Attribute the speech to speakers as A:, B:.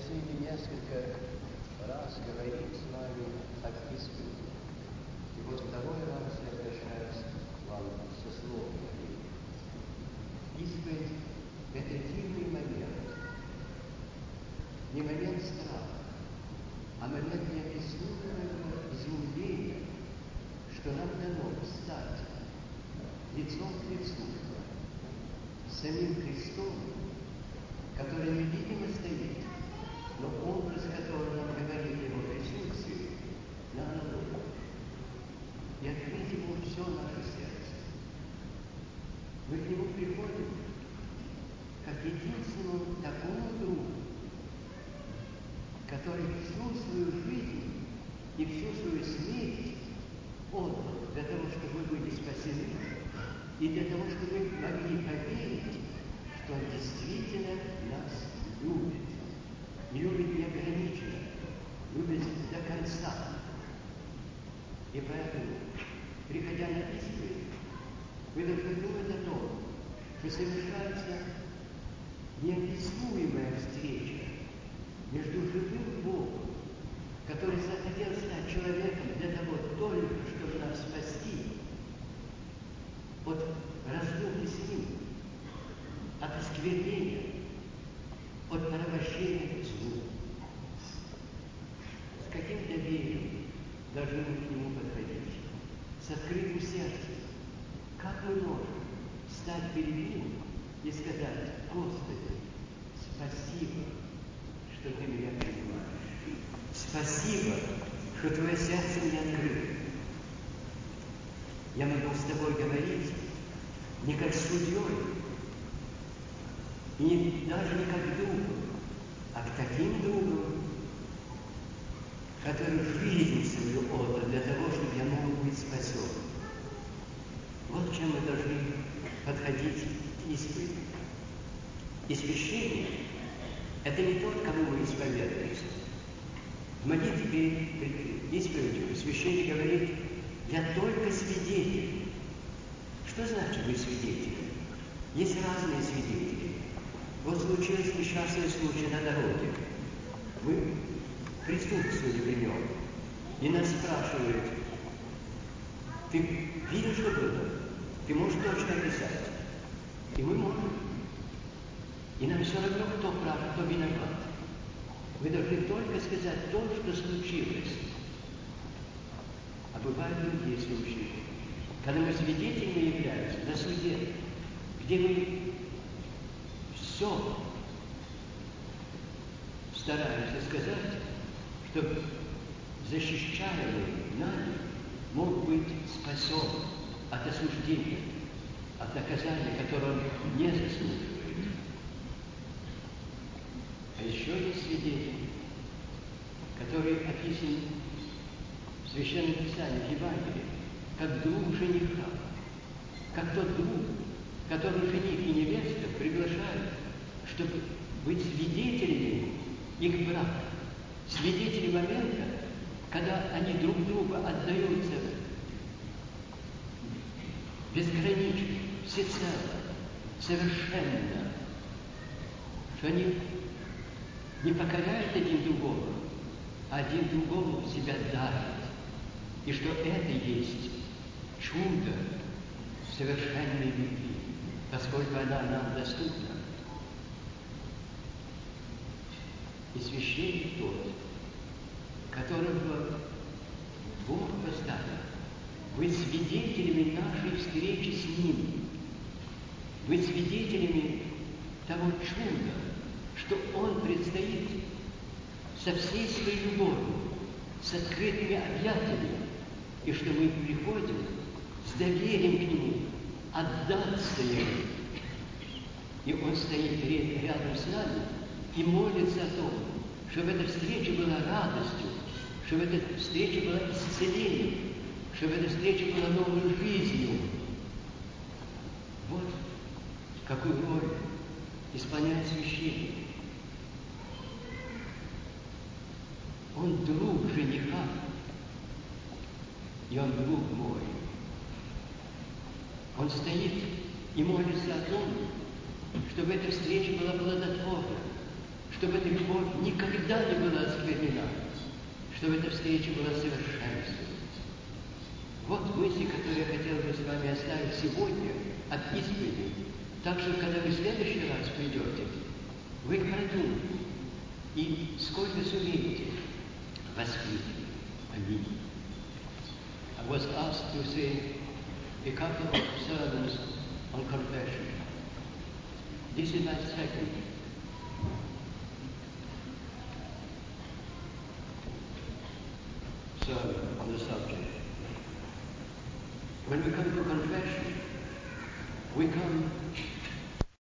A: просили несколько раз говорить с вами об исповеди. И вот второй раз я обращаюсь к вам со словом. Исповедь – это дивный момент. Не момент страха, а момент неописуемого изумления, что нам дано встать лицом к лицу с самим Христом, который невидимо стоит, но образ, который нам говорит Его присутствие, на ладони, и открыть Ему все наше сердце. Мы к Нему приходим как единственному такому другу, который всю свою жизнь и всю свою смерть отдал для того, чтобы мы были спасены, и для того, чтобы мы могли поверить, что Он действительно нас любит. И любит неограниченно, любит до конца. И поэтому, приходя на исповедь, вы должны думать о том, что совершается неописуемая встреча между живым Богом, который захотел стать человеком для того только, чтобы нас спасти от разлуки с Ним, от осквернения, от порабощения к злу. С каким доверием должны мы к Нему подходить? С открытым сердцем. Как мы можем стать перед Ним и сказать: Господи, спасибо, что Ты меня принимаешь. Спасибо, что Твое сердце мне открыто. Я могу с Тобой говорить не как с судьей, и даже не как другом, а к таким другом, который жизнь свою отдал для того, чтобы я мог быть спасен. Вот к чем мы должны подходить к исповеди. И священник – это не тот, кому мы исповедуемся. В молитве перед исповедью священник говорит: «Я только свидетель». Что значит быть свидетелем? Есть разные свидетели. Вот случился несчастный случай на дороге. Мы присутствовали при нем. И нас спрашивают: ты видел, что было? Ты можешь точно описать? И мы можем. И нам все равно, кто прав, кто виноват. Мы должны только сказать то, что случилось. А бывают другие случаи, когда мы свидетелями являемся на суде, где мы все стараемся сказать, чтобы защищаемый нами мог быть спасен от осуждения, от наказания, которое он не заслуживает. А еще есть свидетель, который описан в Священном Писании, в Евангелии, как друг жениха, как тот друг, который жених и невеста приглашают, чтобы быть свидетелями их брака, свидетели момента, когда они друг другу отдаются безгранично, всецело, совершенно, что они не покоряют один другого, а один другому себя дарит, и что это есть чудо совершенной любви, поскольку она нам доступна. И священник тот, которого Бог поставил быть свидетелями нашей встречи с Ним, быть свидетелями того чуда, что Он предстоит со всей своей любовью, с открытыми объятиями, и что мы приходим с доверием к Нему, отдаться Ему. И Он стоит рядом с нами и молится о том, чтобы эта встреча была радостью, чтобы эта встреча была исцелением, чтобы эта встреча была новой жизнью. Вот какую роль исполняет священник. Он друг жениха, и он друг мой. Он стоит и молится о том, чтобы эта встреча была плодотворна, чтобы эта любовь никогда не была осквернена, чтобы эта встреча была совершенством. Вот мысли, которые я хотел бы с вами оставить сегодня от исповеди. Так что, когда вы в следующий раз придете, вы продумайте и сколько сумеете воспитывать. Аминь. I was asked to say a couple of sermons on confession. This is my second. Sermon on the subject. When we come to confession, we come